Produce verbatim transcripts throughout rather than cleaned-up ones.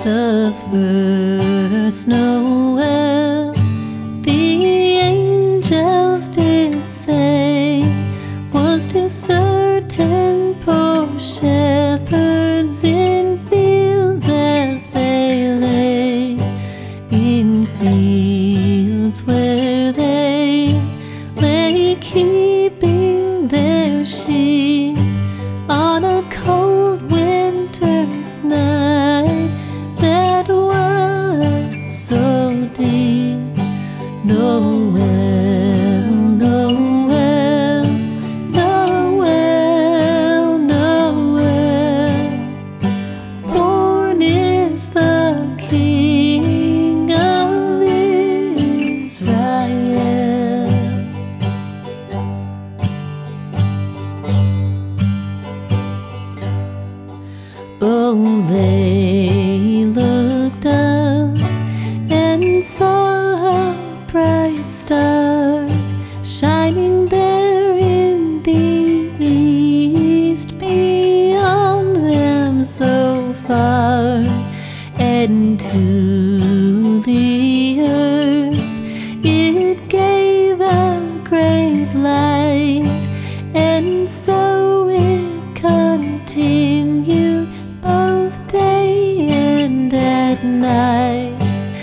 The first Noel, the angels did say, was to certain poor shepherds in fields as they lay, in fields where they lay keeping their sheep on a cold winter's night that was so deep. Noel, Noel, Noel, Noel, born is the King of Israel. Oh, they looked up and saw a bright star shining there in the east, beyond them so far, and to the earth it gave a great light, and so it continued both day and at night.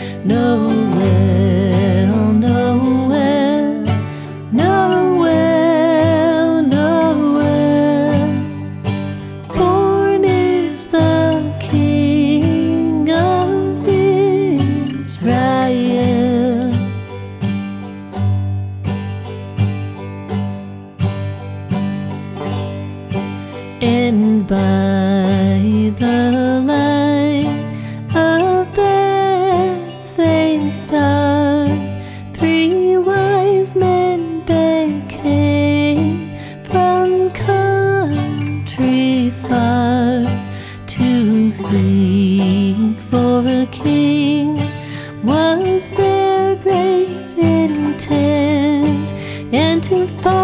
Noel, Noel, Noel, Noel, born is the King of Israel. And by the light of that same star, three wise men they came from country far to seek for a king was their great intent, and to find